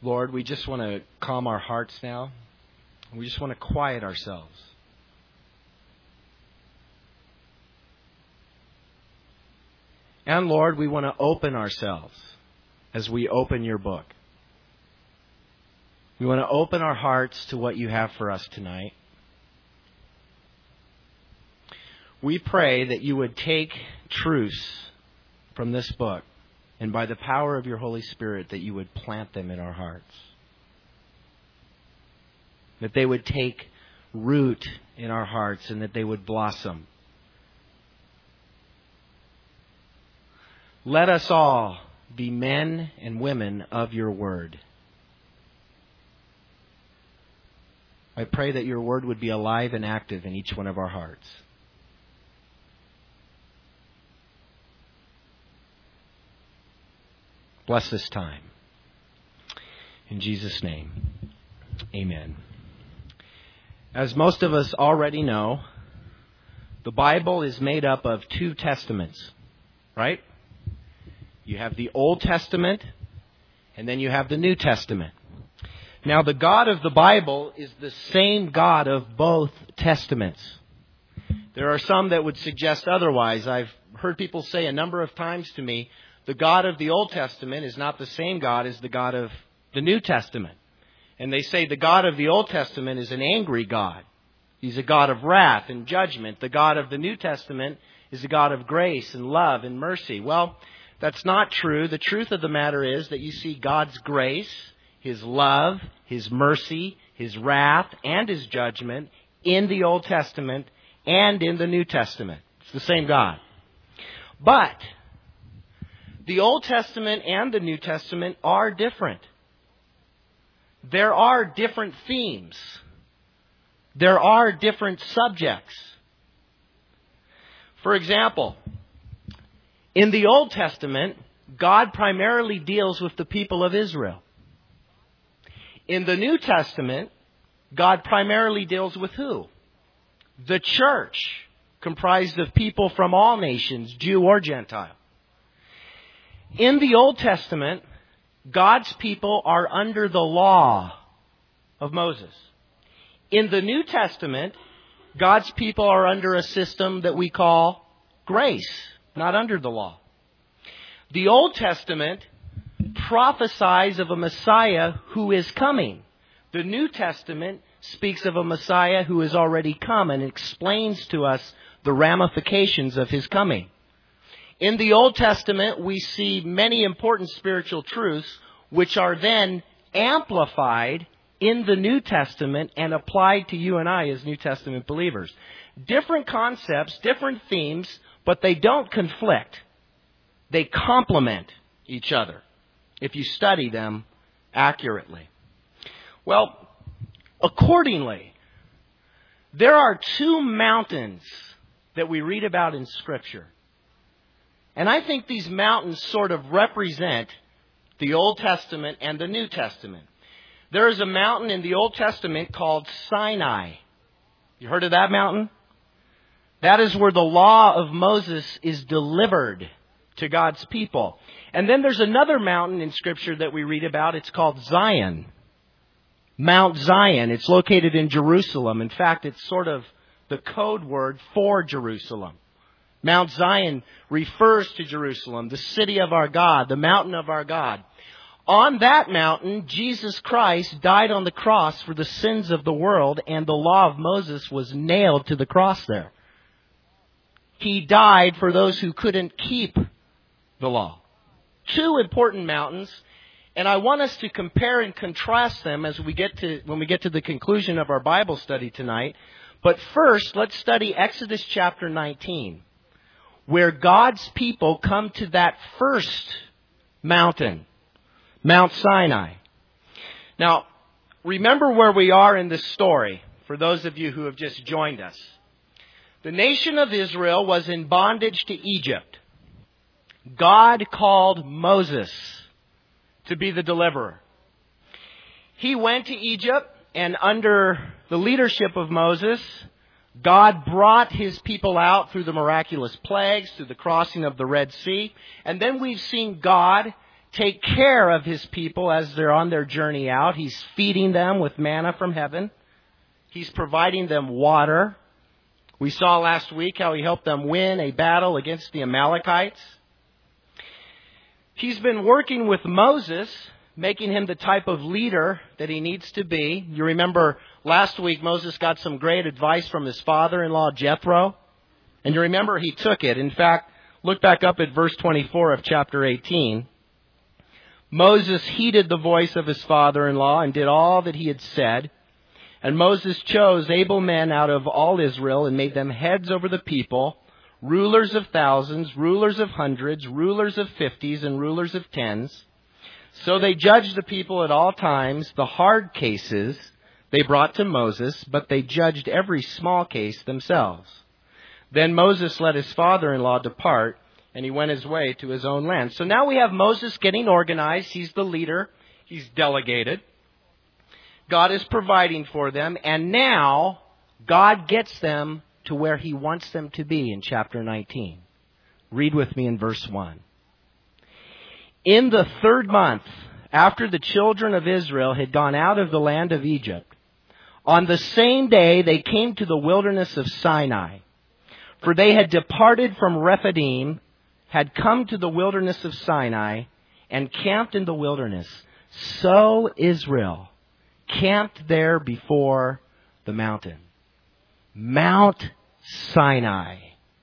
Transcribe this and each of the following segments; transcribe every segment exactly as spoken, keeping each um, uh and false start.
Lord, we just want to calm our hearts now. We just want to quiet ourselves. And Lord, we want to open ourselves as we open your book. We want to open our hearts to what you have for us tonight. We pray that you would take truths from this book, and by the power of your Holy Spirit, that you would plant them in our hearts. That they would take root in our hearts and that they would blossom. Let us all be men and women of your word. I pray that your word would be alive and active in each one of our hearts. Bless this time. In Jesus' name, amen. As most of us already know, the Bible is made up of two testaments, right? You have the Old Testament, and then you have the New Testament. Now, the God of the Bible is the same God of both testaments. There are some that would suggest otherwise. I've heard people say a number of times to me, the God of the Old Testament is not the same God as the God of the New Testament. And they say the God of the Old Testament is an angry God. He's a God of wrath and judgment. The God of the New Testament is a God of grace and love and mercy. Well, that's not true. The truth of the matter is that you see God's grace, His love, His mercy, His wrath, and His judgment in the Old Testament and in the New Testament. It's the same God. But the Old Testament and the New Testament are different. There are different themes. There are different subjects. For example, in the Old Testament, God primarily deals with the people of Israel. In the New Testament, God primarily deals with who? The church, comprised of people from all nations, Jew or Gentile. In the Old Testament, God's people are under the law of Moses. In the New Testament, God's people are under a system that we call grace, not under the law. The Old Testament prophesies of a Messiah who is coming. The New Testament speaks of a Messiah who has already come and explains to us the ramifications of His coming. In the Old Testament, we see many important spiritual truths which are then amplified in the New Testament and applied to you and I as New Testament believers. Different concepts, different themes, but they don't conflict. They complement each other if you study them accurately. Well, accordingly, there are two mountains that we read about in Scripture. And I think these mountains sort of represent the Old Testament and the New Testament. There is a mountain in the Old Testament called Sinai. You heard of that mountain? That is where the law of Moses is delivered to God's people. And then there's another mountain in Scripture that we read about. It's called Zion. Mount Zion. It's located in Jerusalem. In fact, it's sort of the code word for Jerusalem. Mount Zion refers to Jerusalem, the city of our God, the mountain of our God. On that mountain, Jesus Christ died on the cross for the sins of the world, and the law of Moses was nailed to the cross there. He died for those who couldn't keep the law. Two important mountains, and I want us to compare and contrast them as we get to when we get to the conclusion of our Bible study tonight. But first, let's study Exodus chapter nineteen, where God's people come to that first mountain, Mount Sinai. Now, remember where we are in this story, for those of you who have just joined us. The nation of Israel was in bondage to Egypt. God called Moses to be the deliverer. He went to Egypt, and under the leadership of Moses, God brought His people out through the miraculous plagues, through the crossing of the Red Sea. And then we've seen God take care of His people as they're on their journey out. He's feeding them with manna from heaven. He's providing them water. We saw last week how He helped them win a battle against the Amalekites. He's been working with Moses, making him the type of leader that he needs to be. You remember last week Moses got some great advice from his father-in-law Jethro. And you remember he took it. In fact, look back up at verse twenty-four of chapter eighteen. Moses heeded the voice of his father-in-law and did all that he had said. And Moses chose able men out of all Israel and made them heads over the people, rulers of thousands, rulers of hundreds, rulers of fifties, and rulers of tens. So they judged the people at all times. The hard cases they brought to Moses, but they judged every small case themselves. Then Moses let his father-in-law depart, and he went his way to his own land. So now we have Moses getting organized. He's the leader. He's delegated. God is providing for them, and now God gets them to where He wants them to be in chapter nineteen. Read with me in verse one. In the third month, after the children of Israel had gone out of the land of Egypt, on the same day they came to the wilderness of Sinai. For they had departed from Rephidim, had come to the wilderness of Sinai, and camped in the wilderness. So Israel camped there before the mountain. Mount Sinai.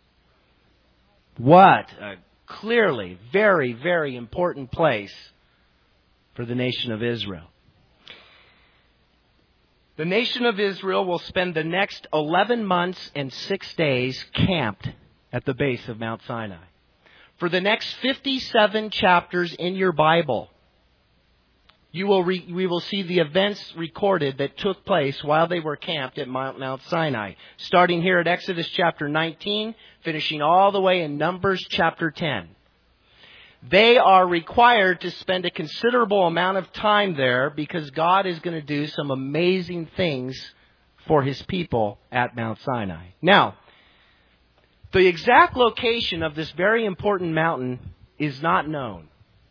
What a clearly very, very important place for the nation of Israel. The nation of Israel will spend the next eleven months and six days camped at the base of Mount Sinai. For the next fifty-seven chapters in your Bible, you will re- we will see the events recorded that took place while they were camped at Mount, Mount Sinai. Starting here at Exodus chapter nineteen, finishing all the way in Numbers chapter ten. They are required to spend a considerable amount of time there because God is going to do some amazing things for His people at Mount Sinai. Now, the exact location of this very important mountain is not known.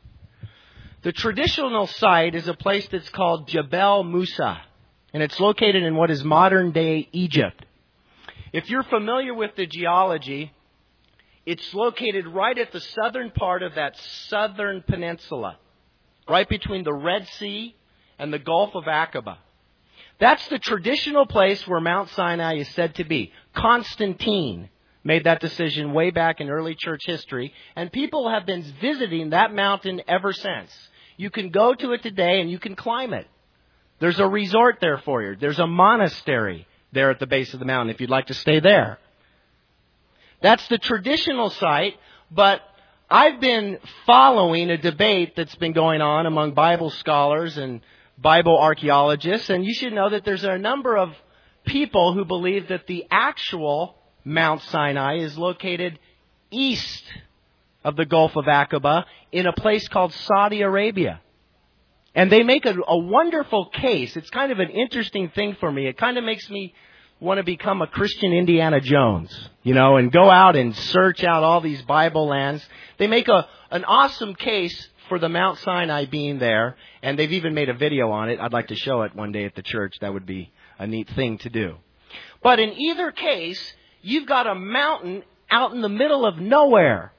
The traditional site is a place that's called Jebel Musa, and it's located in what is modern-day Egypt. If you're familiar with the geology, it's located right at the southern part of that southern peninsula, right between the Red Sea and the Gulf of Aqaba. That's the traditional place where Mount Sinai is said to be. Constantine made that decision way back in early church history, and people have been visiting that mountain ever since. You can go to it today and you can climb it. There's a resort there for you. There's a monastery there at the base of the mountain if you'd like to stay there. That's the traditional site, but I've been following a debate that's been going on among Bible scholars and Bible archaeologists, and you should know that there's a number of people who believe that the actual Mount Sinai is located east of the Gulf of Aqaba in a place called Saudi Arabia. And they make a, a wonderful case. It's kind of an interesting thing for me. It kind of makes me want to become a Christian Indiana Jones, you know, and go out and search out all these Bible lands. They make a an awesome case for the Mount Sinai being there, and they've even made a video on it. I'd like to show it one day at the church. That would be a neat thing to do. But in either case, you've got a mountain out in the middle of nowhere.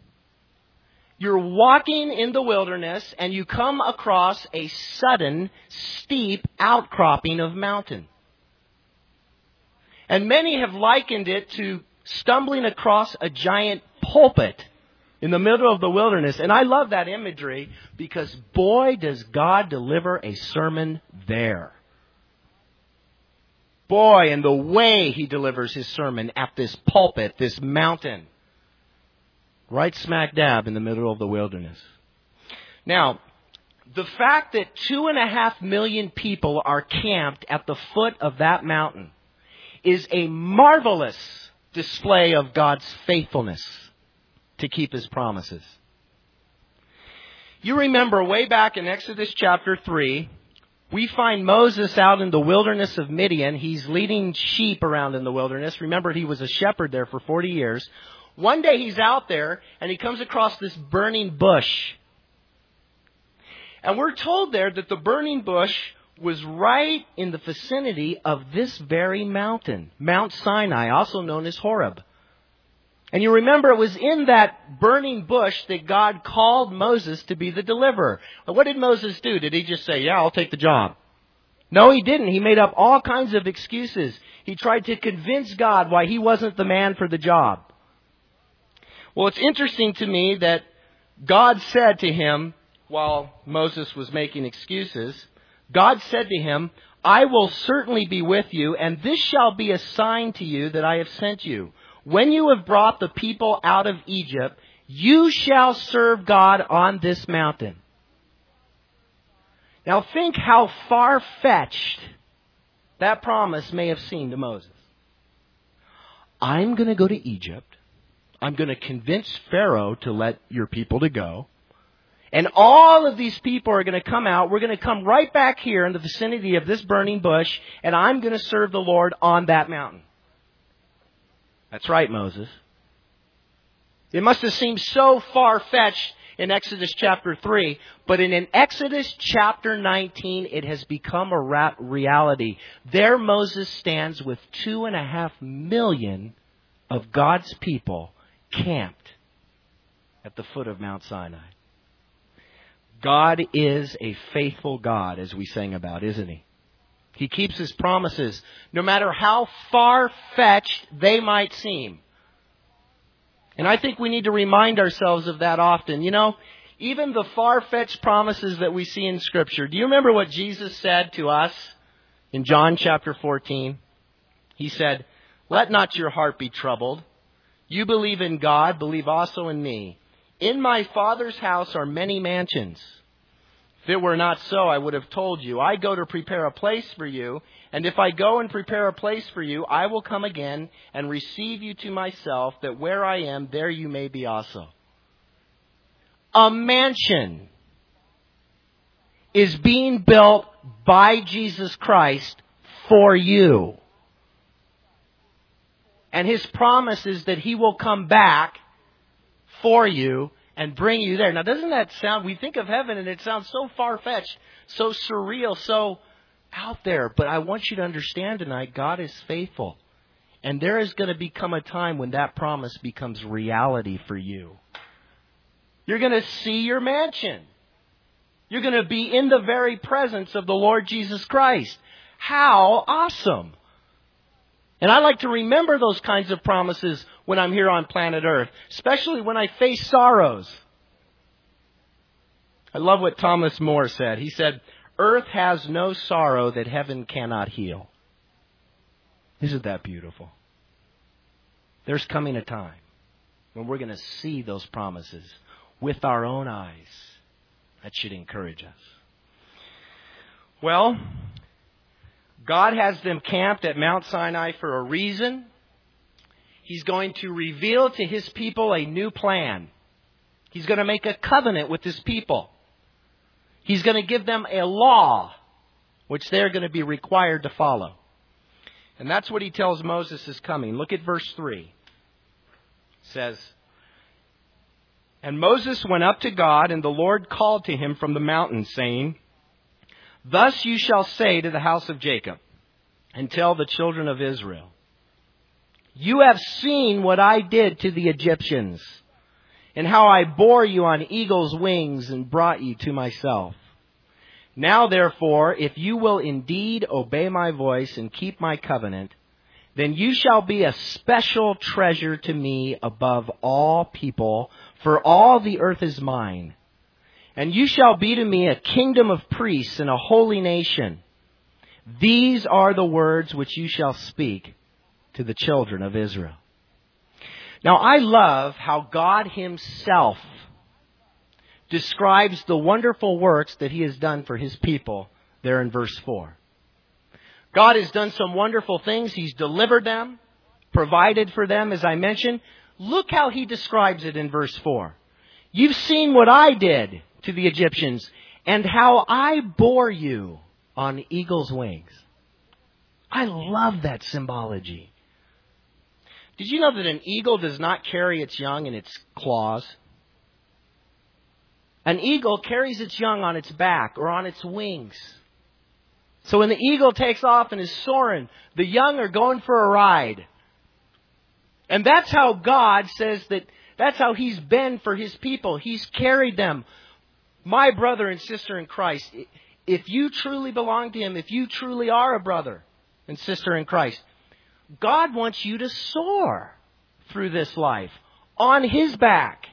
You're walking in the wilderness, and you come across a sudden, steep outcropping of mountain. And many have likened it to stumbling across a giant pulpit in the middle of the wilderness. And I love that imagery because, boy, does God deliver a sermon there. Boy, and the way He delivers His sermon at this pulpit, this mountain, right smack dab in the middle of the wilderness. Now, the fact that two and a half million people are camped at the foot of that mountain is a marvelous display of God's faithfulness to keep His promises. You remember way back in Exodus chapter three, we find Moses out in the wilderness of Midian. He's leading sheep around in the wilderness. Remember, he was a shepherd there for forty years. One day he's out there and he comes across this burning bush. And we're told there that the burning bush was right in the vicinity of this very mountain, Mount Sinai, also known as Horeb. And you remember it was in that burning bush that God called Moses to be the deliverer. But what did Moses do? Did he just say, yeah, I'll take the job? No, he didn't. He made up all kinds of excuses. He tried to convince God why he wasn't the man for the job. Well, it's interesting to me that God said to him, while Moses was making excuses, God said to him, I will certainly be with you, and this shall be a sign to you that I have sent you. When you have brought the people out of Egypt, you shall serve God on this mountain. Now think how far-fetched that promise may have seemed to Moses. I'm going to go to Egypt. I'm going to convince Pharaoh to let your people to go. And all of these people are going to come out. We're going to come right back here in the vicinity of this burning bush, and I'm going to serve the Lord on that mountain. That's right, Moses. It must have seemed so far-fetched in Exodus chapter three, but in, in Exodus chapter nineteen, it has become a ra- reality. There Moses stands with two and a half million of God's people camped at the foot of Mount Sinai. God is a faithful God, as we sang about, isn't He? He keeps His promises, no matter how far-fetched they might seem. And I think we need to remind ourselves of that often. You know, even the far-fetched promises that we see in Scripture. Do you remember what Jesus said to us in John chapter fourteen? He said, let not your heart be troubled. You believe in God, believe also in me. In my Father's house are many mansions. If it were not so, I would have told you. I go to prepare a place for you. And if I go and prepare a place for you, I will come again and receive you to myself, that where I am, there you may be also. A mansion is being built by Jesus Christ for you. And His promise is that He will come back for you and bring you there. Now, doesn't that sound, we think of heaven and it sounds so far-fetched, so surreal, so out there. But I want you to understand tonight, God is faithful. And there is going to become a time when that promise becomes reality for you. You're going to see your mansion. You're going to be in the very presence of the Lord Jesus Christ. How awesome! And I like to remember those kinds of promises when I'm here on planet Earth, especially when I face sorrows. I love what Thomas More said. He said, earth has no sorrow that heaven cannot heal. Isn't that beautiful? There's coming a time when we're going to see those promises with our own eyes. That should encourage us. Well, God has them camped at Mount Sinai for a reason. He's going to reveal to His people a new plan. He's going to make a covenant with His people. He's going to give them a law, which they're going to be required to follow. And that's what He tells Moses is coming. Look at verse three. It says, and Moses went up to God, and the Lord called to him from the mountain, saying, thus you shall say to the house of Jacob, and tell the children of Israel, you have seen what I did to the Egyptians, and how I bore you on eagle's wings and brought you to myself. Now therefore, if you will indeed obey my voice and keep my covenant, then you shall be a special treasure to me above all people, for all the earth is mine. And you shall be to me a kingdom of priests and a holy nation. These are the words which you shall speak to the children of Israel. Now, I love how God Himself describes the wonderful works that He has done for His people there in verse four. God has done some wonderful things. He's delivered them, provided for them, as I mentioned. Look how He describes it in verse four. You've seen what I did to the Egyptians, and how I bore you on eagle's wings. I love that symbology. Did you know that an eagle does not carry its young in its claws? An eagle carries its young on its back or on its wings. So when the eagle takes off and is soaring, the young are going for a ride. And that's how God says that, that's how He's been for His people. He's carried them. My brother and sister in Christ, if you truly belong to Him, if you truly are a brother and sister in Christ, God wants you to soar through this life on His back.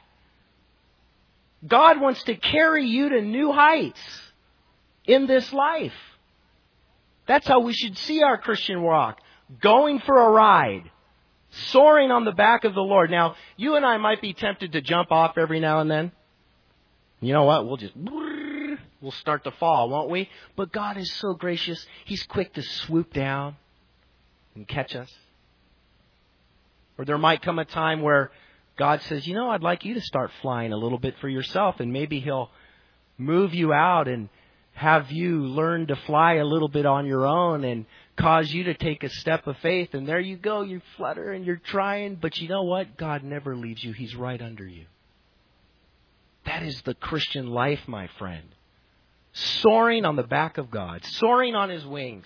God wants to carry you to new heights in this life. That's how we should see our Christian walk. Going for a ride. Soaring on the back of the Lord. Now, you and I might be tempted to jump off every now and then. You know what? We'll just, we'll start to fall, won't we? But God is so gracious. He's quick to swoop down and catch us. Or there might come a time where God says, you know, I'd like you to start flying a little bit for yourself. And maybe He'll move you out and have you learn to fly a little bit on your own and cause you to take a step of faith. And there you go. You flutter and you're trying. But you know what? God never leaves you. He's right under you. That is the Christian life, my friend. Soaring on the back of God. Soaring on His wings.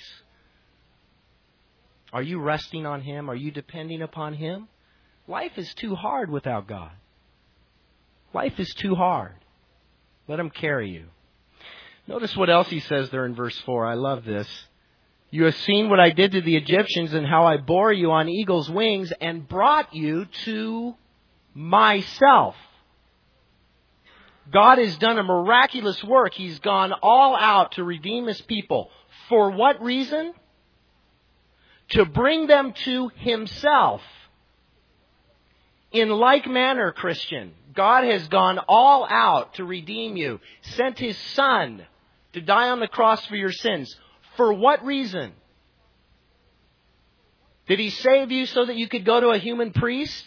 Are you resting on Him? Are you depending upon Him? Life is too hard without God. Life is too hard. Let Him carry you. Notice what else He says there in verse four. I love this. You have seen what I did to the Egyptians and how I bore you on eagle's wings and brought you to myself. God has done a miraculous work. He's gone all out to redeem His people. For what reason? To bring them to Himself. In like manner, Christian, God has gone all out to redeem you. Sent His Son to die on the cross for your sins. For what reason? Did He save you so that you could go to a human priest?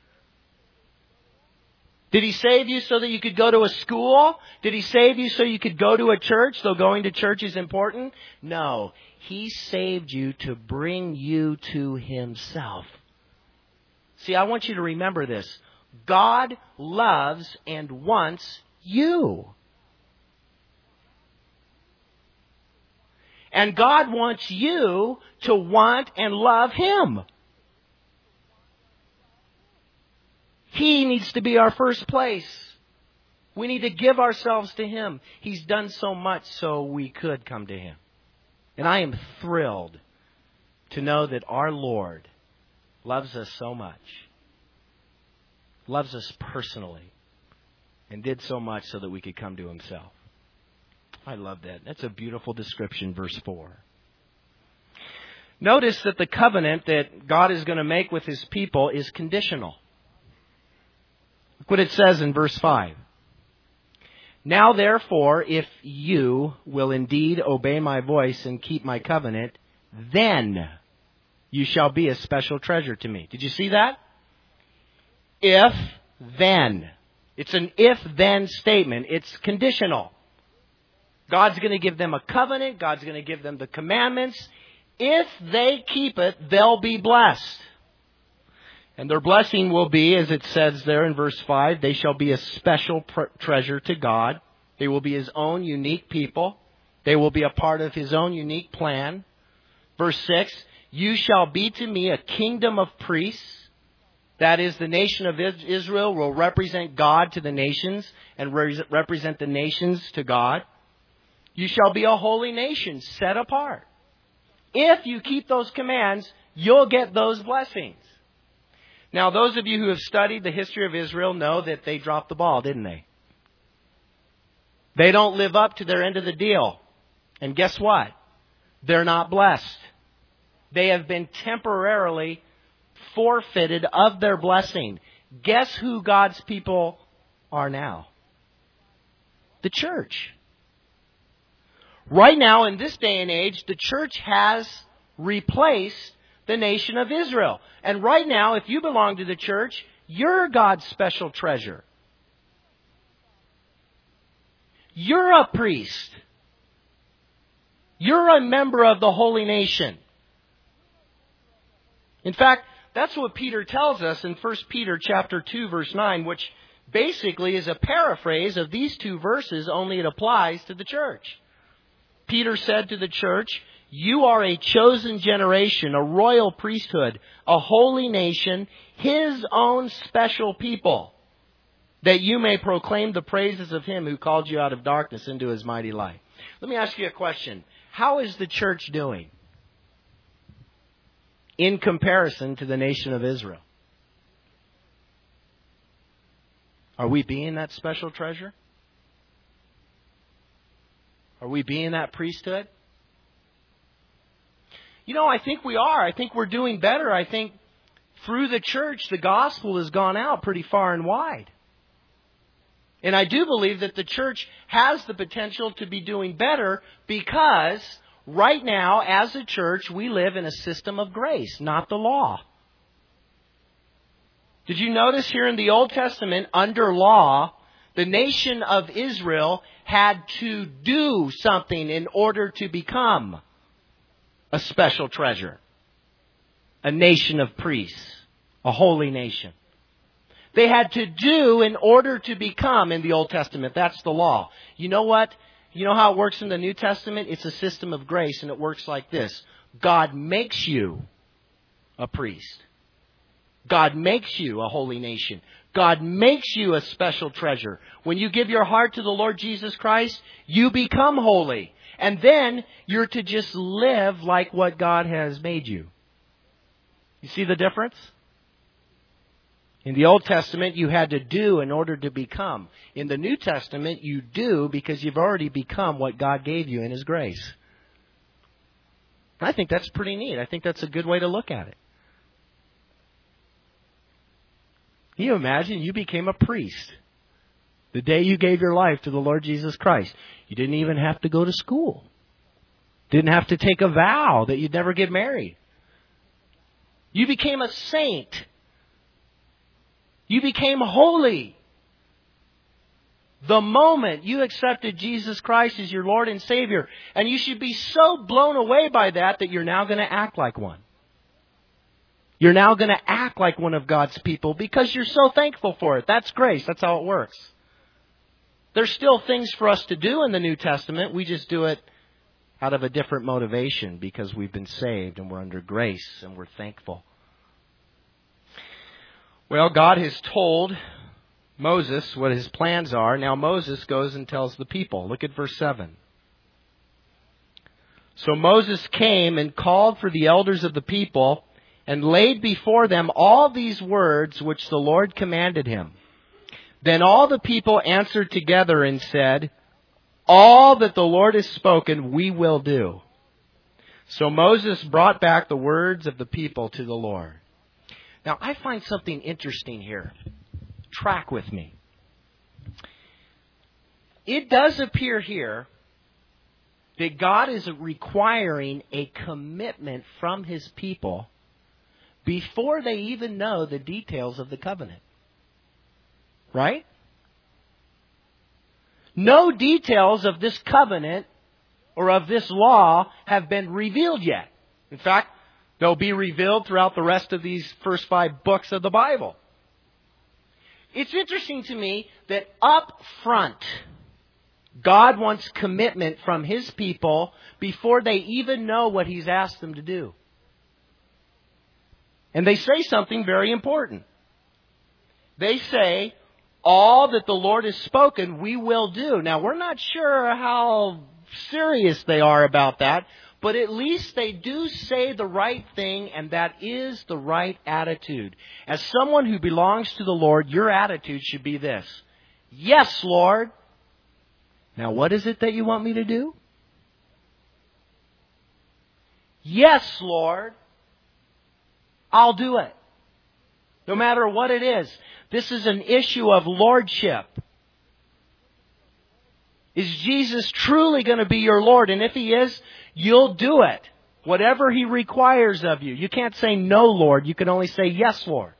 Did He save you so that you could go to a school? Did He save you so you could go to a church, though going to church is important? No. He saved you to bring you to Himself. See, I want you to remember this. God loves and wants you. And God wants you to want and love Him. He needs to be our first place. We need to give ourselves to Him. He's done so much so we could come to Him. And I am thrilled to know that our Lord loves us so much. Loves us personally. And did so much so that we could come to Himself. I love that. That's a beautiful description, verse four. Notice that the covenant that God is going to make with His people is conditional. Look what it says in verse five. Now therefore, if you will indeed obey my voice and keep my covenant, then you shall be a special treasure to me. Did you see that? If, then. It's an if-then statement. It's conditional. God's going to give them a covenant. God's going to give them the commandments. If they keep it, they'll be blessed. And their blessing will be, as it says there in verse five, they shall be a special pr- treasure to God. They will be His own unique people. They will be a part of His own unique plan. Verse six, you shall be to me a kingdom of priests. That is, the nation of Israel will represent God to the nations and re- represent the nations to God. You shall be a holy nation set apart. If you keep those commands, you'll get those blessings. Now, those of you who have studied the history of Israel know that they dropped the ball, didn't they? They don't live up to their end of the deal. And guess what? They're not blessed. They have been temporarily forfeited of their blessing. Guess who God's people are now? The church. Right now, in this day and age, the church has replaced the nation of Israel. And right now, if you belong to the church, you're God's special treasure. You're a priest. You're a member of the holy nation. In fact, that's what Peter tells us in First Peter chapter two, verse nine, which basically is a paraphrase of these two verses, only it applies to the church. Peter said to the church, "You are a chosen generation, a royal priesthood, a holy nation, His own special people, that you may proclaim the praises of Him who called you out of darkness into His mighty light." Let me ask you a question. How is the church doing in comparison to the nation of Israel? Are we being that special treasure? Are we being that priesthood? You know, I think we are. I think we're doing better. I think through the church, the gospel has gone out pretty far and wide. And I do believe that the church has the potential to be doing better because right now, as a church, we live in a system of grace, not the law. Did you notice here in the Old Testament, under law, the nation of Israel had to do something in order to become a special treasure, a nation of priests, a holy nation. They had to do in order to become in the Old Testament. That's the law. You know what? You know how it works in the New Testament? It's a system of grace, and it works like this. God makes you a priest. God makes you a holy nation. God makes you a special treasure. When you give your heart to the Lord Jesus Christ, you become holy. And then you're to just live like what God has made you. You see the difference? In the Old Testament, you had to do in order to become. In the New Testament, you do because you've already become what God gave you in His grace. I think that's pretty neat. I think that's a good way to look at it. Can you imagine you became a priest the day you gave your life to the Lord Jesus Christ? You didn't even have to go to school. Didn't have to take a vow that you'd never get married. You became a saint. You became holy. The moment you accepted Jesus Christ as your Lord and Savior. And you should be so blown away by that that you're now going to act like one. You're now going to act like one of God's people because you're so thankful for it. That's grace. That's how it works. There's still things for us to do in the New Testament. We just do it out of a different motivation because we've been saved and we're under grace and we're thankful. Well, God has told Moses what His plans are. Now Moses goes and tells the people. Look at verse seven. So Moses came and called for the elders of the people and laid before them all these words which the Lord commanded him. Then all the people answered together and said, "All that the Lord has spoken, we will do." So Moses brought back the words of the people to the Lord. Now, I find something interesting here. Track with me. It does appear here that God is requiring a commitment from His people before they even know the details of the covenant. Right? No details of this covenant or of this law have been revealed yet. In fact, they'll be revealed throughout the rest of these first five books of the Bible. It's interesting to me that up front, God wants commitment from His people before they even know what He's asked them to do. And they say something very important. They say, "All that the Lord has spoken, we will do." Now, we're not sure how serious they are about that, but at least they do say the right thing, and that is the right attitude. As someone who belongs to the Lord, your attitude should be this: "Yes, Lord. Now, what is it that you want me to do?" "Yes, Lord. I'll do it." No matter what it is. This is an issue of lordship. Is Jesus truly going to be your Lord? And if He is, you'll do it. Whatever He requires of you. You can't say no, Lord. You can only say yes, Lord.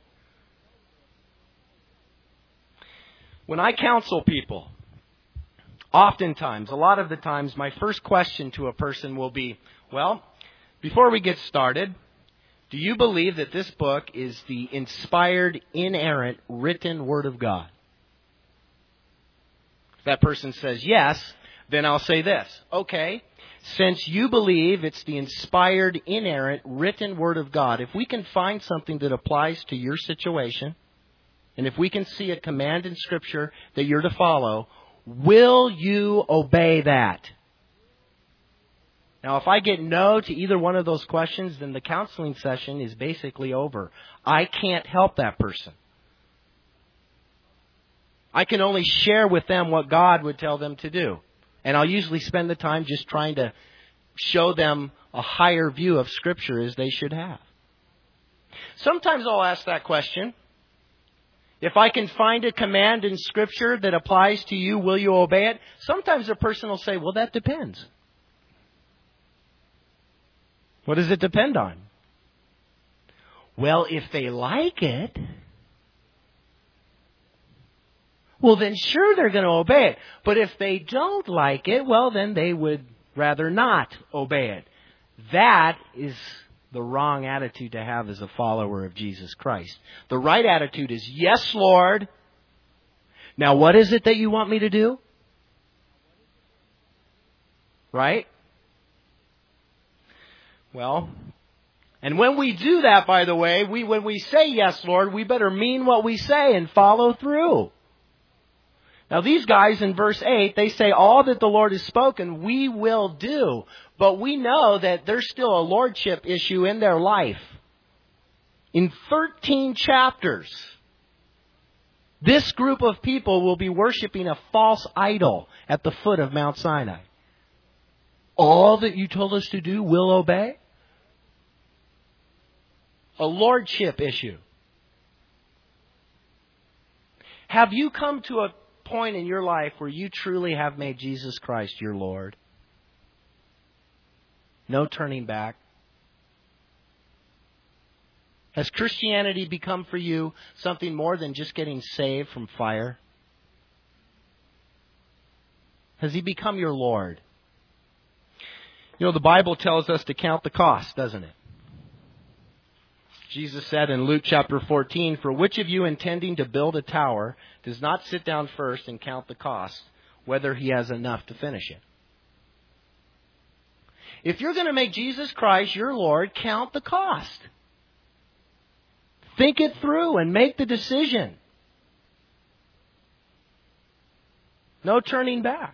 When I counsel people, oftentimes, a lot of the times, my first question to a person will be, "Well, before we get started, do you believe that this book is the inspired, inerrant, written Word of God?" that person says yes, then I'll say this. Okay, since you believe it's the inspired, inerrant, written Word of God, if we can find something that applies to your situation, and if we can see a command in Scripture that you're to follow, will you obey that? Now, if I get no to either one of those questions, then the counseling session is basically over. I can't help that person. I can only share with them what God would tell them to do. And I'll usually spend the time just trying to show them a higher view of Scripture as they should have. Sometimes I'll ask that question. If I can find a command in Scripture that applies to you, will you obey it? Sometimes a person will say, well, that depends. What does it depend on? Well, if they like it, well, then sure they're going to obey it. But if they don't like it, well, then they would rather not obey it. That is the wrong attitude to have as a follower of Jesus Christ. The right attitude is, yes, Lord. Now, what is it that you want me to do? Right? Well, and when we do that, by the way, we when we say, yes, Lord, we better mean what we say and follow through. Now, these guys in verse eight, they say, all that the Lord has spoken, we will do. But we know that there's still a lordship issue in their life. In thirteen chapters, this group of people will be worshiping a false idol at the foot of Mount Sinai. All that you told us to do, we'll obey? A lordship issue. Have you come to a point in your life where you truly have made Jesus Christ your Lord? No turning back. Has Christianity become for you something more than just getting saved from fire? Has He become your Lord? You know, the Bible tells us to count the cost, doesn't it? Jesus said in Luke chapter fourteen, for which of you intending to build a tower does not sit down first and count the cost, whether he has enough to finish it? If you're going to make Jesus Christ your Lord, count the cost. Think it through and make the decision. No turning back.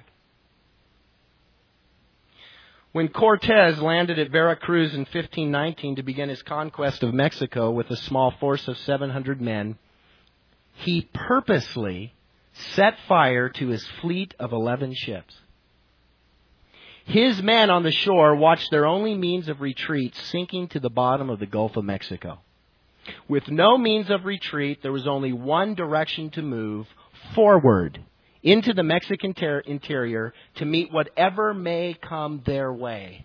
When Cortez landed at Veracruz in fifteen nineteen to begin his conquest of Mexico with a small force of seven hundred men, he purposely set fire to his fleet of eleven ships. His men on the shore watched their only means of retreat sinking to the bottom of the Gulf of Mexico. With no means of retreat, there was only one direction to move, forward, into the Mexican ter- interior to meet whatever may come their way.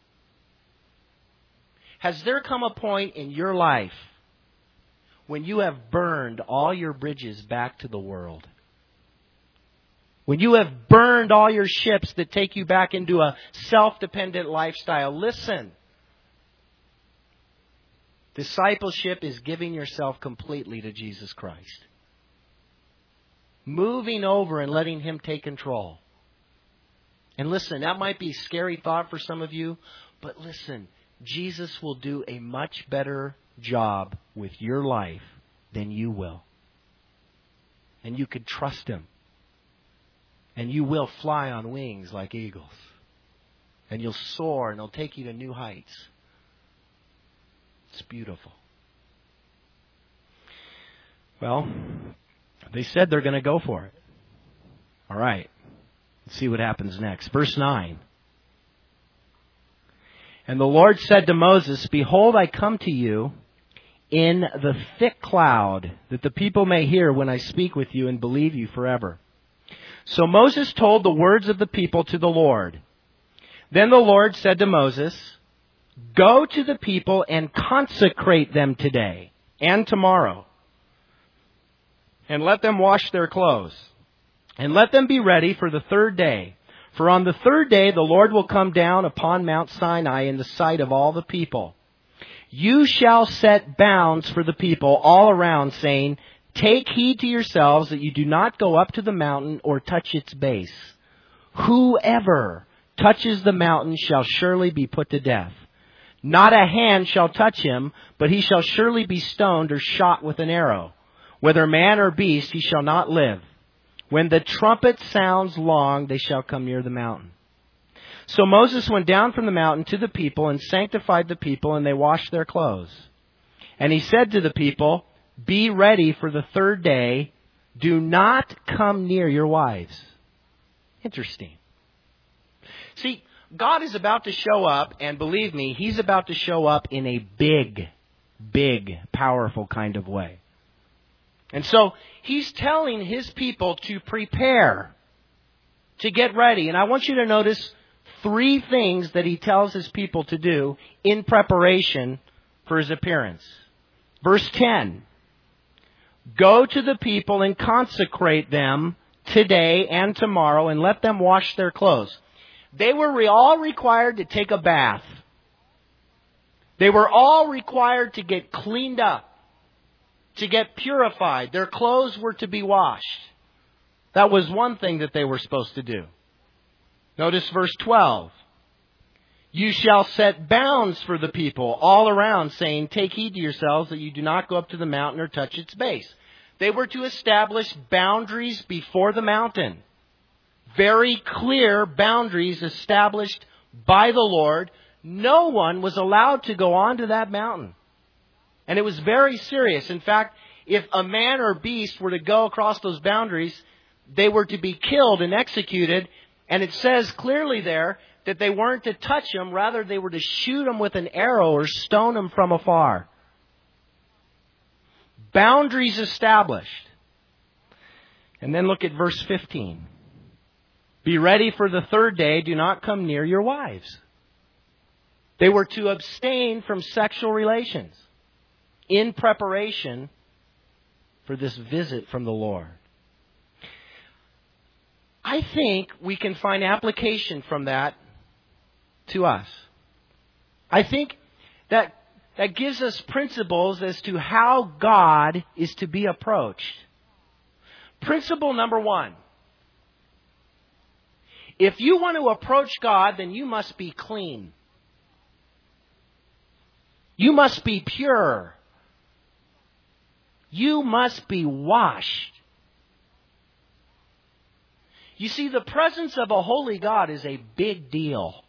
Has there come a point in your life when you have burned all your bridges back to the world? When you have burned all your ships that take you back into a self-dependent lifestyle? Listen. Discipleship is giving yourself completely to Jesus Christ. Moving over and letting Him take control. And listen, that might be a scary thought for some of you, but listen, Jesus will do a much better job with your life than you will. And you could trust Him. And you will fly on wings like eagles. And you'll soar and He'll take you to new heights. It's beautiful. Well, they said they're going to go for it. All right. Let's see what happens next. Verse nine. And the Lord said to Moses, behold, I come to you in the thick cloud, that the people may hear when I speak with you and believe you forever. So Moses told the words of the people to the Lord. Then the Lord said to Moses, go to the people and consecrate them today and tomorrow. And let them wash their clothes. And let them be ready for the third day. For on the third day the Lord will come down upon Mount Sinai in the sight of all the people. You shall set bounds for the people all around, saying, take heed to yourselves that you do not go up to the mountain or touch its base. Whoever touches the mountain shall surely be put to death. Not a hand shall touch him, but he shall surely be stoned or shot with an arrow. Whether man or beast, he shall not live. When the trumpet sounds long, they shall come near the mountain. So Moses went down from the mountain to the people and sanctified the people, and they washed their clothes. And he said to the people, be ready for the third day. Do not come near your wives. Interesting. See, God is about to show up, and believe me, He's about to show up in a big, big, powerful kind of way. And so He's telling His people to prepare, to get ready. And I want you to notice three things that He tells His people to do in preparation for His appearance. Verse ten. Go to the people and consecrate them today and tomorrow, and let them wash their clothes. They were all required to take a bath. They were all required to get cleaned up, to get purified. Their clothes were to be washed. That was one thing that they were supposed to do. Notice verse twelve. You shall set bounds for the people all around, saying, take heed to yourselves that you do not go up to the mountain or touch its base. They were to establish boundaries before the mountain. Very clear boundaries established by the Lord. No one was allowed to go onto that mountain. And it was very serious. In fact, if a man or beast were to go across those boundaries, they were to be killed and executed. And it says clearly there that they weren't to touch them. Rather, they were to shoot them with an arrow or stone them from afar. Boundaries established. And then look at verse fifteen. Be ready for the third day. Do not come near your wives. They were to abstain from sexual relations in preparation for this visit from the Lord. I think we can find application from that to us. I think that that gives us principles as to how God is to be approached. Principle number one. If you want to approach God, then you must be clean. You must be pure. You must be washed. You see, the presence of a holy God is a big deal.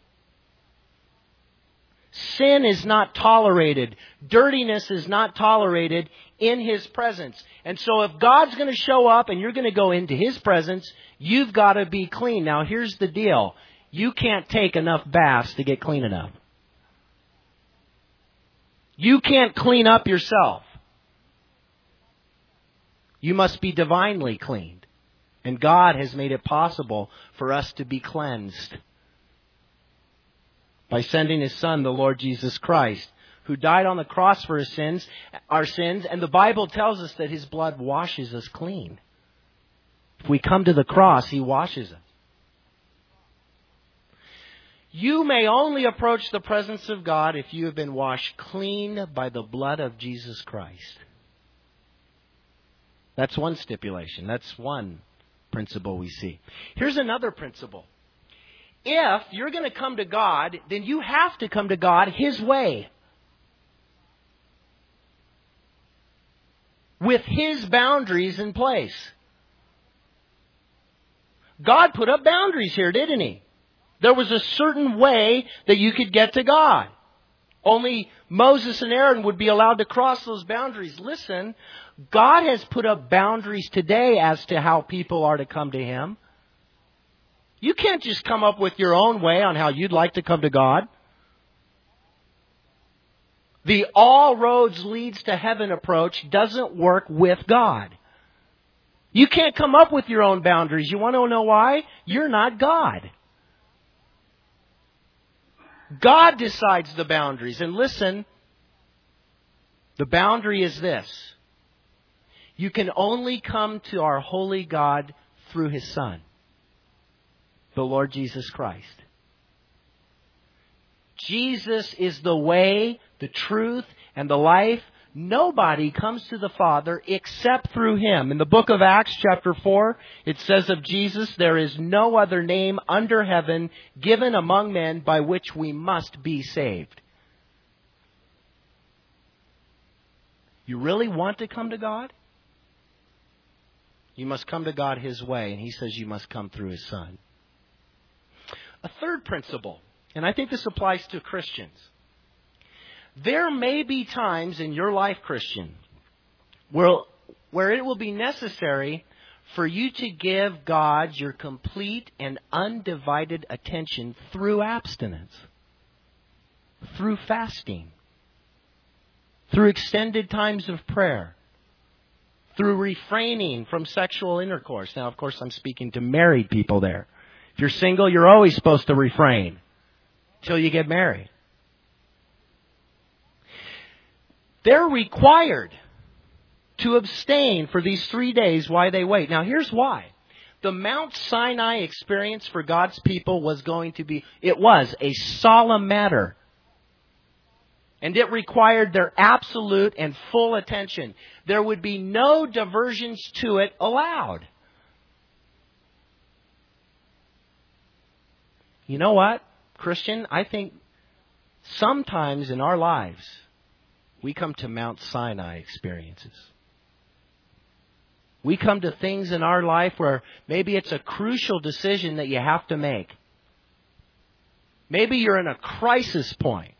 Sin is not tolerated. Dirtiness is not tolerated in His presence. And so if God's going to show up and you're going to go into His presence, you've got to be clean. Now here's the deal. You can't take enough baths to get clean enough. You can't clean up yourself. You must be divinely cleaned. And God has made it possible for us to be cleansed by sending His Son, the Lord Jesus Christ, who died on the cross for His sins, our sins, and the Bible tells us that His blood washes us clean. If we come to the cross, He washes us. You may only approach the presence of God if you have been washed clean by the blood of Jesus Christ. That's one stipulation. That's one principle we see. Here's another principle. If you're going to come to God, then you have to come to God His way. With His boundaries in place. God put up boundaries here, didn't He? There was a certain way that you could get to God. Only Moses and Aaron would be allowed to cross those boundaries. Listen, God has put up boundaries today as to how people are to come to Him. You can't just come up with your own way on how you'd like to come to God. The all roads leads to heaven approach doesn't work with God. You can't come up with your own boundaries. You want to know why? You're not God. God decides the boundaries. And listen, the boundary is this. You can only come to our holy God through His Son, the Lord Jesus Christ. Jesus is the way, the truth, and the life. Nobody comes to the Father except through Him. In the book of Acts chapter four, it says of Jesus, there is no other name under heaven given among men by which we must be saved. You really want to come to God? You must come to God His way, and He says you must come through His Son. A third principle, and I think this applies to Christians. There may be times in your life, Christian, where, where it will be necessary for you to give God your complete and undivided attention through abstinence, through fasting, through extended times of prayer, through refraining from sexual intercourse. Now, of course, I'm speaking to married people there. If you're single, you're always supposed to refrain until you get married. They're required to abstain for these three days while they wait. Now, here's why. The Mount Sinai experience for God's people was going to be, it was a solemn matter. And it required their absolute and full attention. There would be no diversions to it allowed. You know what, Christian? I think sometimes in our lives, we come to Mount Sinai experiences. We come to things in our life where maybe it's a crucial decision that you have to make. Maybe you're in a crisis point.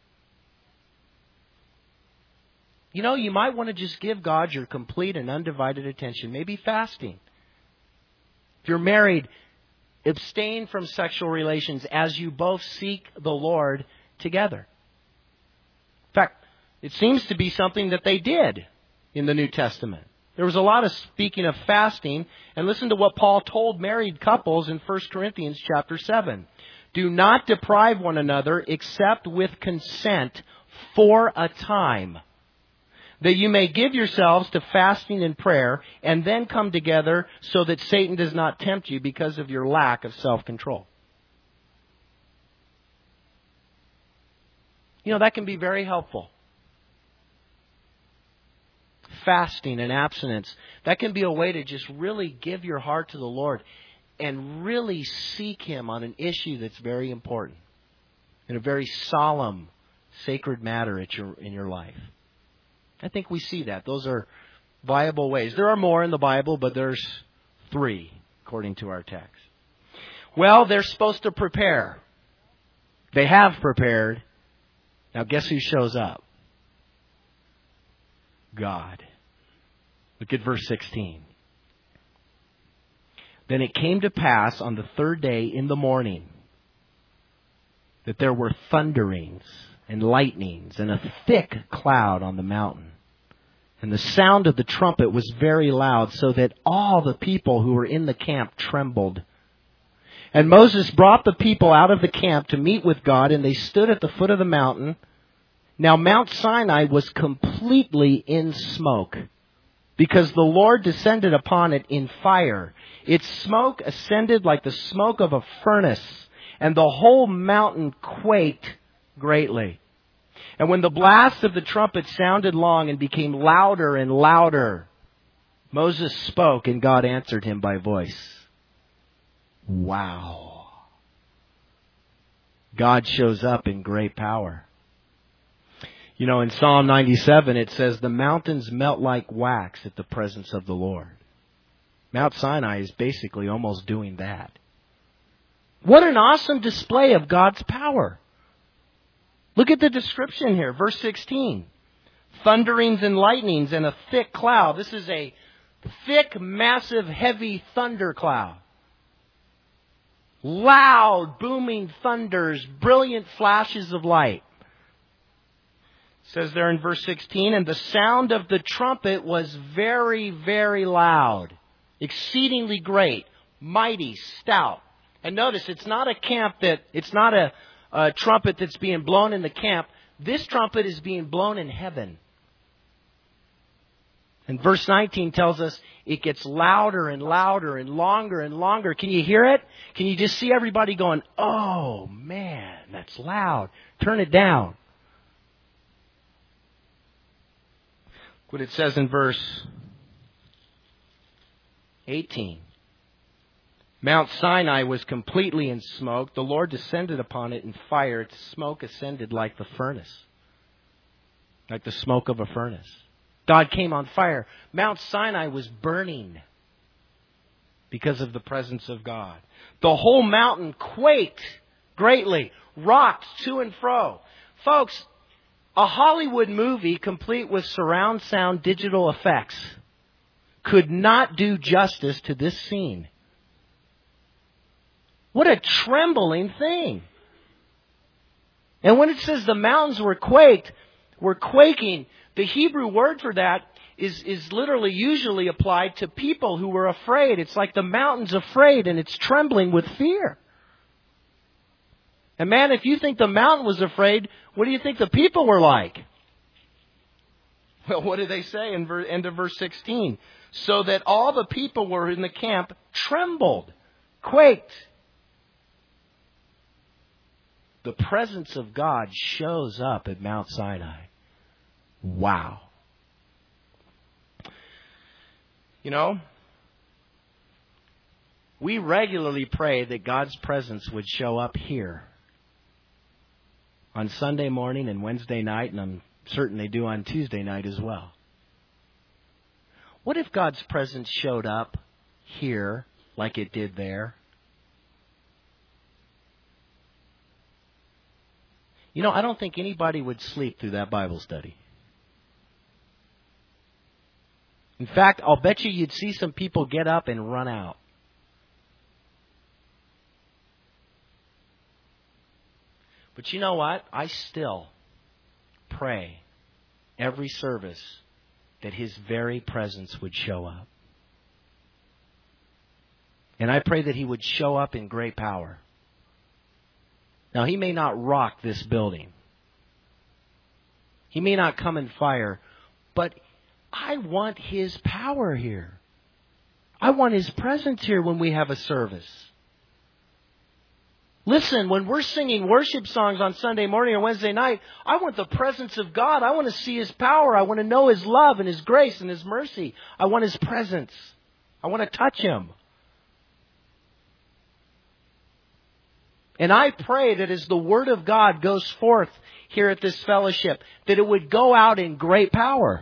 You know, you might want to just give God your complete and undivided attention. Maybe fasting. If you're married, abstain from sexual relations as you both seek the Lord together. In fact, it seems to be something that they did in the New Testament. There was a lot of speaking of fasting. And listen to what Paul told married couples in First Corinthians chapter seven. Do not deprive one another except with consent for a time, that you may give yourselves to fasting and prayer and then come together so that Satan does not tempt you because of your lack of self-control. You know, that can be very helpful. Fasting and abstinence, that can be a way to just really give your heart to the Lord and really seek Him on an issue that's very important, in a very solemn, sacred matter at your, in your life. I think we see that. Those are viable ways. There are more in the Bible, but there's three, according to our text. Well, they're supposed to prepare. They have prepared. Now, guess who shows up? God. Look at verse sixteen. Then it came to pass on the third day in the morning that there were thunderings and lightnings and a thick cloud on the mountain. And the sound of the trumpet was very loud, so that all the people who were in the camp trembled. And Moses brought the people out of the camp to meet with God, and they stood at the foot of the mountain. Now Mount Sinai was completely in smoke, because the Lord descended upon it in fire. Its smoke ascended like the smoke of a furnace, and the whole mountain quaked greatly. And when the blast of the trumpet sounded long and became louder and louder, Moses spoke, and God answered him by voice. Wow. God shows up in great power. You know, in Psalm ninety-seven, it says, the mountains melt like wax at the presence of the Lord. Mount Sinai is basically almost doing that. What an awesome display of God's power. Look at the description here, verse sixteen. Thunderings and lightnings and a thick cloud. This is a thick, massive, heavy thunder cloud. Loud, booming thunders, brilliant flashes of light. It says there in verse sixteen, and the sound of the trumpet was very, very loud, exceedingly great, mighty, stout. And notice, it's not a camp that, it's not a, a trumpet that's being blown in the camp. This trumpet is being blown in heaven. And verse nineteen tells us it gets louder and louder and longer and longer. Can you hear it? Can you just see everybody going, oh man, that's loud. Turn it down. what it says in verse eighteen. Mount Sinai was completely in smoke. The Lord descended upon it in fire. Its smoke ascended like the furnace, like the smoke of a furnace. God came on fire. Mount Sinai was burning because of the presence of God. The whole mountain quaked greatly, rocked to and fro. Folks, a Hollywood movie complete with surround sound digital effects could not do justice to this scene. What a trembling thing. And when it says the mountains were quaked, were quaking, the Hebrew word for that is, is literally usually applied to people who were afraid. It's like the mountain's afraid and it's trembling with fear. And man, if you think the mountain was afraid, what do you think the people were like? Well, what do they say in ver- end of verse sixteen? So that all the people were in the camp trembled, quaked. The presence of God shows up at Mount Sinai. Wow. You know, we regularly pray that God's presence would show up here on Sunday morning and Wednesday night, and I'm certain they do on Tuesday night as well. What if God's presence showed up here like it did there? You know, I don't think anybody would sleep through that Bible study. In fact, I'll bet you you'd see some people get up and run out. But you know what? I still pray every service that His very presence would show up. And I pray that He would show up in great power. Now, He may not rock this building. He may not come in fire, but I want His power here. I want His presence here when we have a service. Listen, when we're singing worship songs on Sunday morning or Wednesday night, I want the presence of God. I want to see His power. I want to know His love and His grace and His mercy. I want His presence. I want to touch Him. And I pray that as the Word of God goes forth here at this fellowship, that it would go out in great power.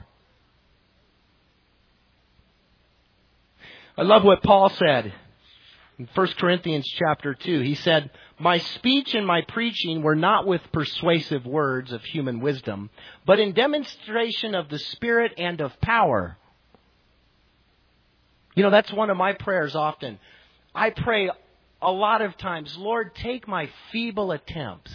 I love what Paul said in First Corinthians chapter two. He said, "My speech and my preaching were not with persuasive words of human wisdom, but in demonstration of the Spirit and of power." You know, that's one of my prayers often. I pray a lot of times, Lord, take my feeble attempts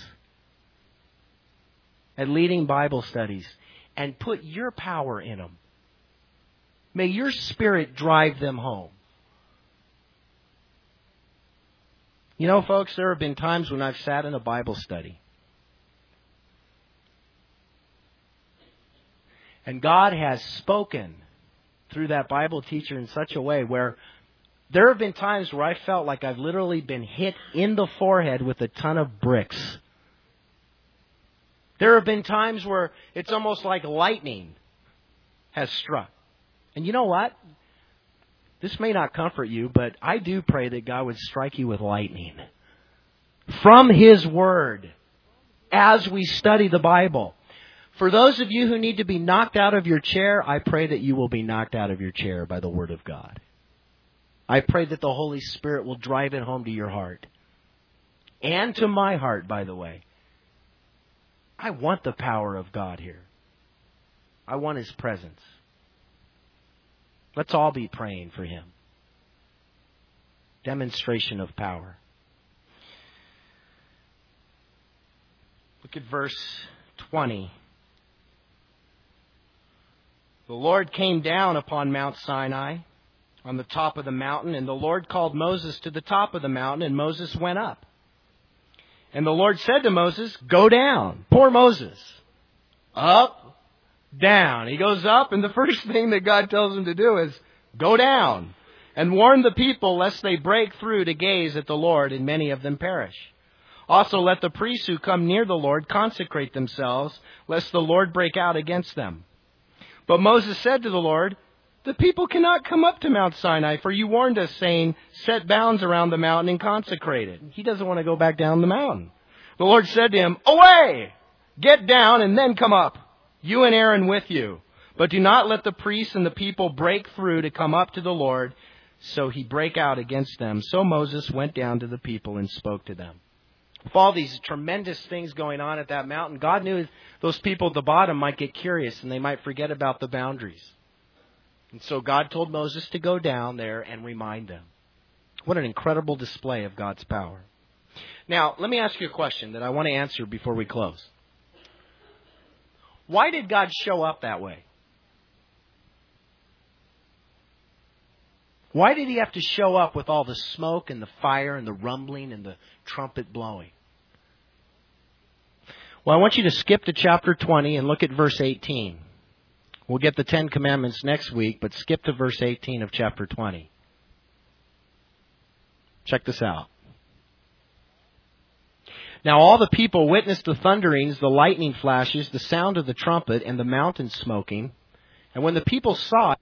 at leading Bible studies and put your power in them. May your Spirit drive them home. You know, folks, there have been times when I've sat in a Bible study and God has spoken through that Bible teacher in such a way where there have been times where I felt like I've literally been hit in the forehead with a ton of bricks. There have been times where it's almost like lightning has struck. And you know what? This may not comfort you, but I do pray that God would strike you with lightning from His Word as we study the Bible. For those of you who need to be knocked out of your chair, I pray that you will be knocked out of your chair by the Word of God. I pray that the Holy Spirit will drive it home to your heart. And to my heart, by the way. I want the power of God here. I want His presence. Let's all be praying for Him. Demonstration of power. Look at verse twenty. The Lord came down upon Mount Sinai on the top of the mountain, and the Lord called Moses to the top of the mountain, and Moses went up. And the Lord said to Moses, "Go down." Poor Moses. Up, down. He goes up, and the first thing that God tells him to do is go down and warn the people lest they break through to gaze at the Lord, and many of them perish. Also let the priests who come near the Lord consecrate themselves, lest the Lord break out against them. But Moses said to the Lord, the people cannot come up to Mount Sinai, for you warned us, saying, set bounds around the mountain and consecrate it. He doesn't want to go back down the mountain. The Lord said to him, away! Get down and then come up, you and Aaron with you. But do not let the priests and the people break through to come up to the Lord. So he brake out against them. So Moses went down to the people and spoke to them. With all these tremendous things going on at that mountain, God knew those people at the bottom might get curious and they might forget about the boundaries. And so God told Moses to go down there and remind them. What an incredible display of God's power. Now, let me ask you a question that I want to answer before we close. Why did God show up that way? Why did he have to show up with all the smoke and the fire and the rumbling and the trumpet blowing? Well, I want you to skip to chapter twenty and look at verse eighteen. We'll get the Ten Commandments next week, but skip to verse eighteen of chapter twenty. Check this out. Now all the people witnessed the thunderings, the lightning flashes, the sound of the trumpet, and the mountain smoking. And when the people saw it,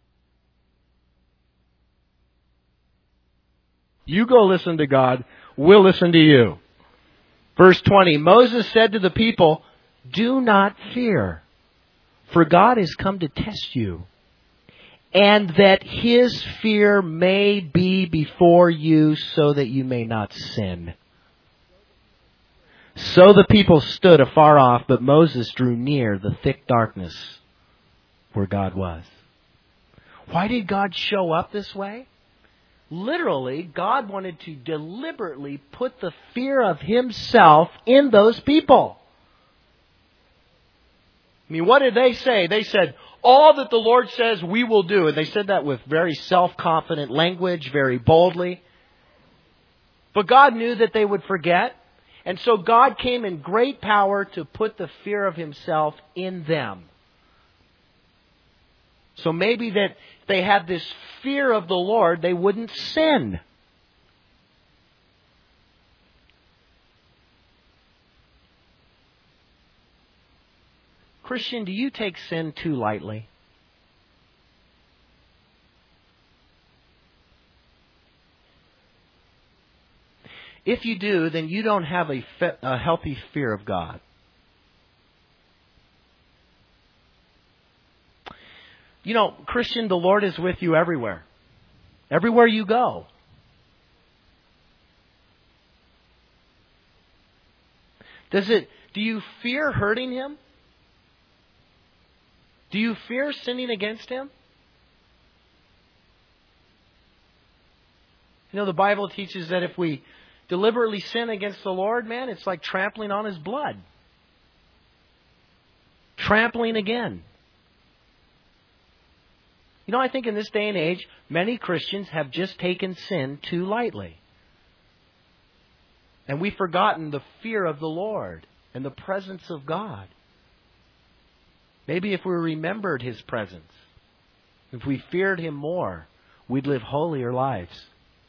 you go listen to God, we'll listen to you. Verse twenty, Moses said to the people, do not fear, for God has come to test you, and that his fear may be before you so that you may not sin. So the people stood afar off, but Moses drew near the thick darkness where God was. Why did God show up this way? Literally, God wanted to deliberately put the fear of himself in those people. I mean, what did they say? They said, all that the Lord says we will do. And they said that with very self-confident language, very boldly. But God knew that they would forget. And so God came in great power to put the fear of himself in them. So maybe that if they had this fear of the Lord, they wouldn't sin. Christian, do you take sin too lightly? If you do, then you don't have a, fe- a healthy fear of God. You know, Christian, the Lord is with you everywhere. Everywhere you go. Does it, do you fear hurting him? Do you fear sinning against him? You know, the Bible teaches that if we deliberately sin against the Lord, man, it's like trampling on his blood. Trampling again. You know, I think in this day and age, many Christians have just taken sin too lightly. And we've forgotten the fear of the Lord and the presence of God. Maybe if we remembered his presence, if we feared him more, we'd live holier lives.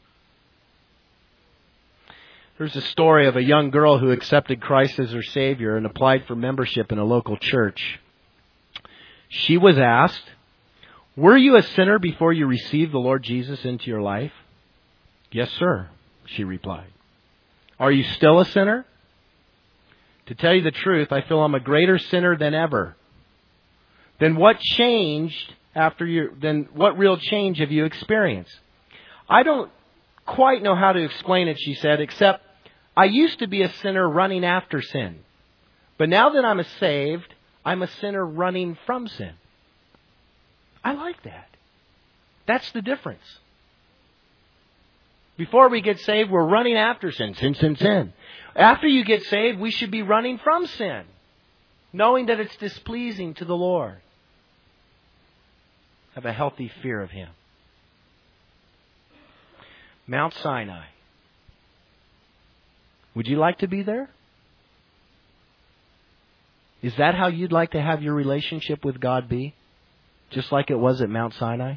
There's a story of a young girl who accepted Christ as her Savior and applied for membership in a local church. She was asked, were you a sinner before you received the Lord Jesus into your life? Yes, sir, she replied. Are you still a sinner? To tell you the truth, I feel I'm a greater sinner than ever. Then what changed after you, then what real change have you experienced? I don't quite know how to explain it, she said, except I used to be a sinner running after sin. But now that I'm a saved, I'm a sinner running from sin. I like that. That's the difference. Before we get saved, we're running after sin. Sin, sin, sin. After you get saved, we should be running from sin, knowing that it's displeasing to the Lord. Have a healthy fear of him. Mount Sinai. Would you like to be there? Is that how you'd like to have your relationship with God be? Just like it was at Mount Sinai?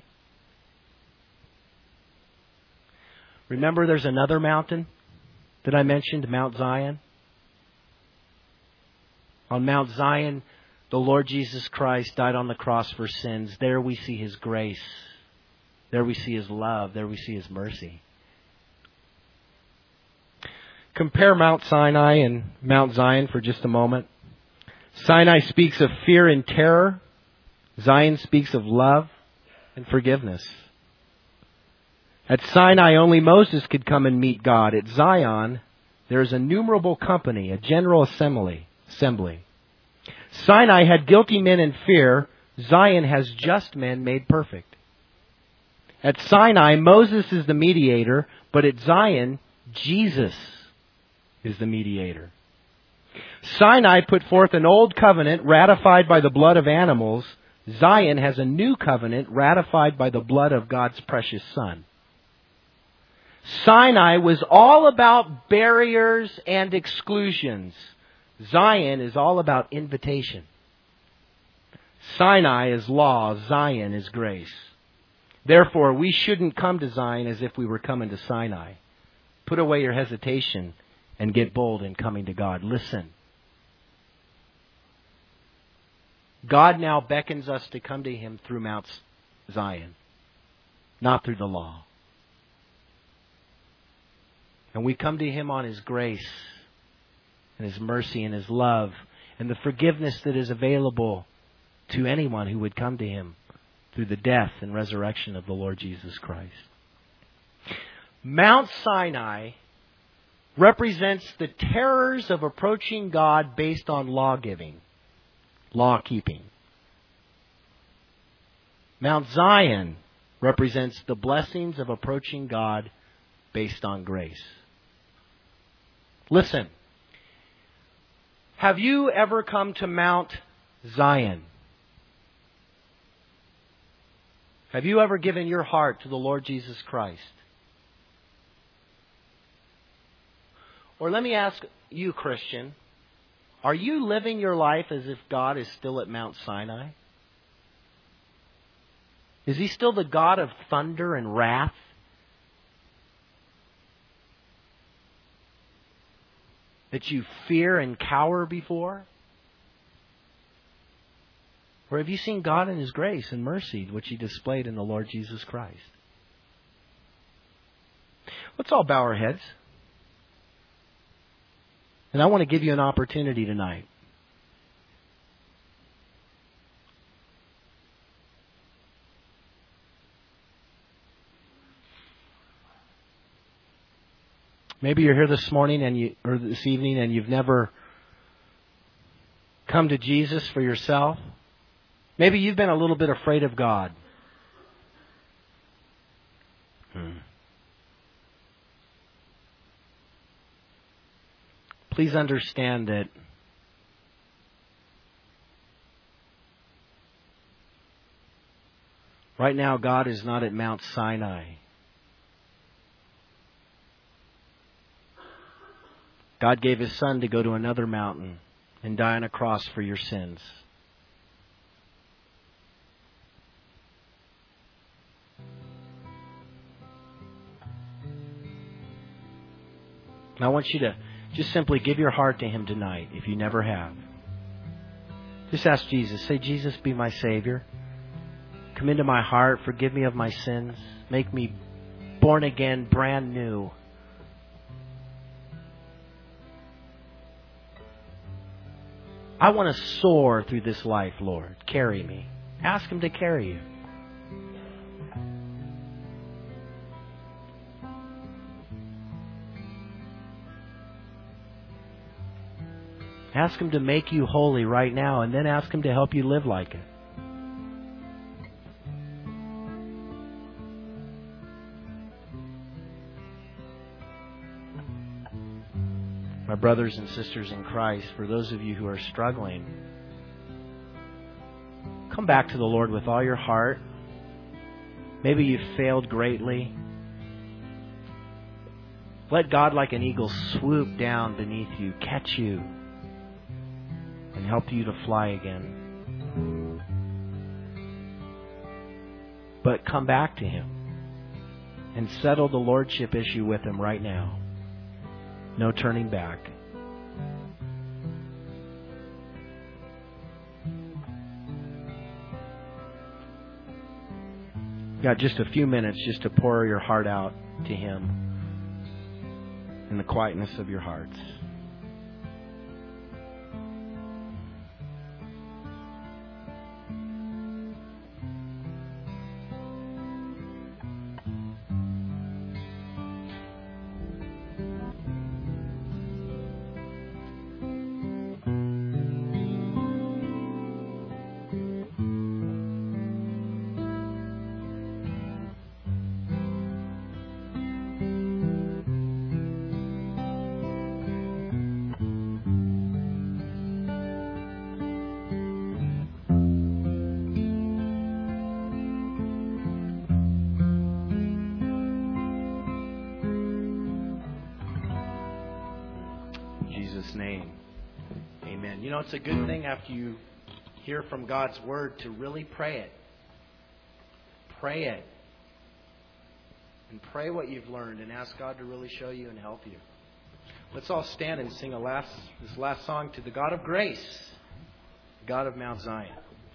Remember there's another mountain that I mentioned, Mount Zion? On Mount Zion, the Lord Jesus Christ died on the cross for sins. There we see His grace. There we see His love. There we see His mercy. Compare Mount Sinai and Mount Zion for just a moment. Sinai speaks of fear and terror. Zion speaks of love and forgiveness. At Sinai, only Moses could come and meet God. At Zion, there is a innumerable company, a general assembly. assembly. Sinai had guilty men in fear. Zion has just men made perfect. At Sinai, Moses is the mediator, but at Zion, Jesus is the mediator. Sinai put forth an old covenant ratified by the blood of animals. Zion has a new covenant ratified by the blood of God's precious Son. Sinai was all about barriers and exclusions. Zion is all about invitation. Sinai is law. Zion is grace. Therefore, we shouldn't come to Zion as if we were coming to Sinai. Put away your hesitation and get bold in coming to God. Listen. God now beckons us to come to Him through Mount Zion, not through the law. And we come to Him on His grace and His mercy and His love and the forgiveness that is available to anyone who would come to Him through the death and resurrection of the Lord Jesus Christ. Mount Sinai represents the terrors of approaching God based on law-giving, law-keeping. Mount Zion represents the blessings of approaching God based on grace. Listen, have you ever come to Mount Zion? Have you ever given your heart to the Lord Jesus Christ? Or let me ask you, Christian, are you living your life as if God is still at Mount Sinai? Is He still the God of thunder and wrath? That you fear and cower before? Or have you seen God in His grace and mercy, which He displayed in the Lord Jesus Christ? Let's all bow our heads. And I want to give you an opportunity tonight. Maybe you're here this morning and you, or this evening and you've never come to Jesus for yourself. Maybe you've been a little bit afraid of God. Hmm. Please understand that right now God is not at Mount Sinai. God gave His Son to go to another mountain and die on a cross for your sins. And I want you to just simply give your heart to Him tonight if you never have. Just ask Jesus. Say, Jesus, be my Savior. Come into my heart. Forgive me of my sins. Make me born again, brand new. I want to soar through this life, Lord. Carry me. Ask Him to carry you. Ask Him to make you holy right now, and then ask Him to help you live like it. My brothers and sisters in Christ, for those of you who are struggling, come back to the Lord with all your heart. Maybe you've failed greatly. Let God, like an eagle, swoop down beneath you, catch you, and help you to fly again. But come back to Him and settle the lordship issue with Him right now. No turning back. got just a few minutes just to pour your heart out to Him in the quietness of your hearts. Name. Amen. You know, it's a good thing after you hear from God's Word to really pray it. Pray it. And pray what you've learned and ask God to really show you and help you. Let's all stand and sing a last this last song to the God of grace, God of Mount Zion.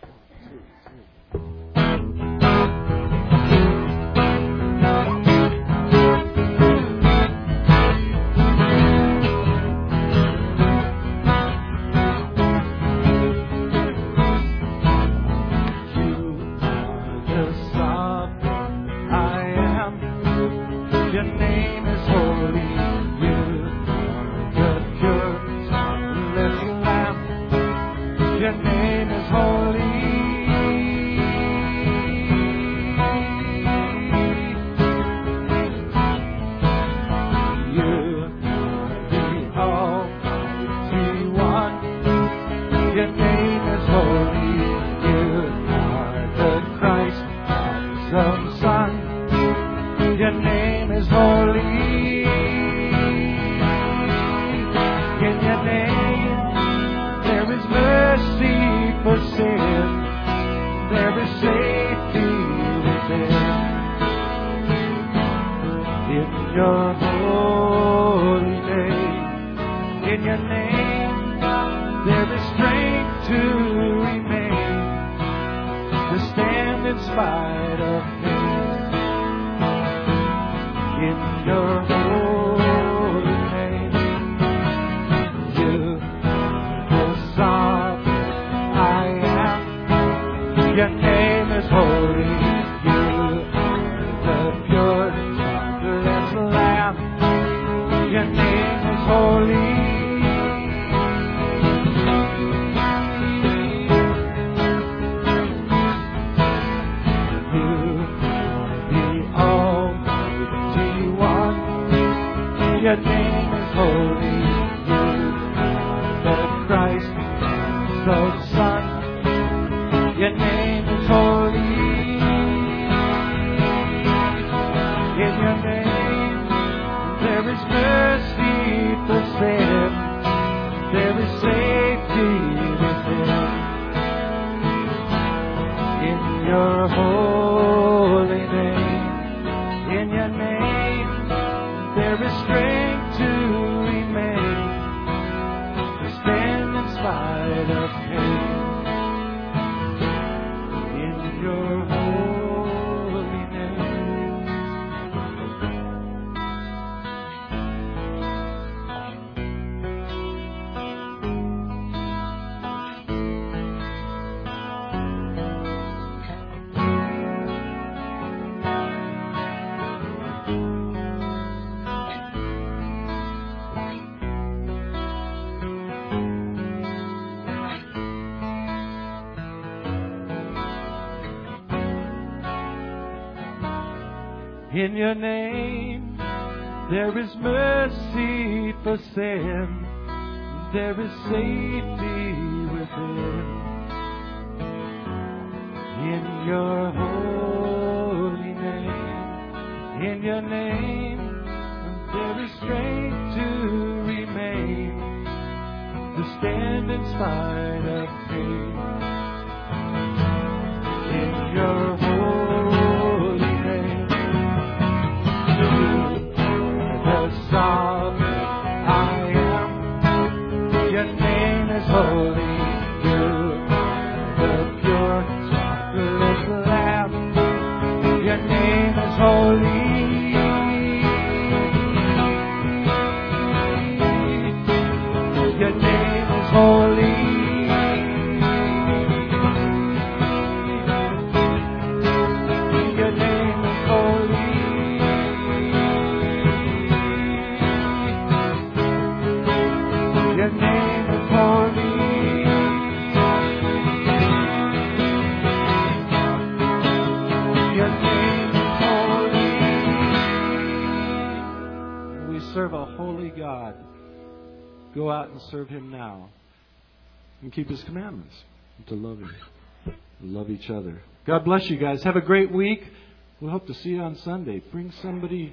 In your name, there is mercy for sin. There is safety within. In your holy name, in your name, there is strength to remain, to stand in spite of pain. In your holy name, the sovereign I am. Your name is holy. You are the pure, spotless Lamb. Your go out and serve Him now and keep His commandments and to love Him, love each other. God bless you guys. Have a great week. We hope to see you on Sunday. Bring somebody